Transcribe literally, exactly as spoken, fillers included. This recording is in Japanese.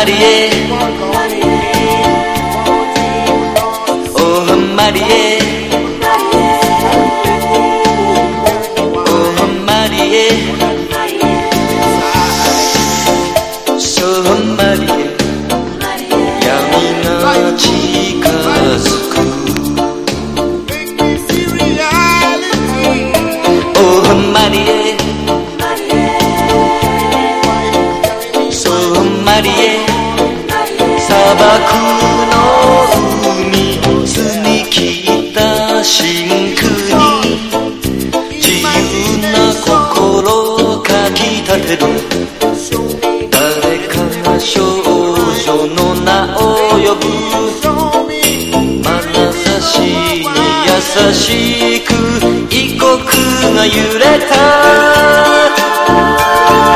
マリエOhマリエOhマリエそうマリエ闇が近づくOhマリエそうマリエ砂漠の海澄み切った真空に自由な心をかきたてる誰かが少女の名を呼ぶ眼差しに優しく異国が揺れた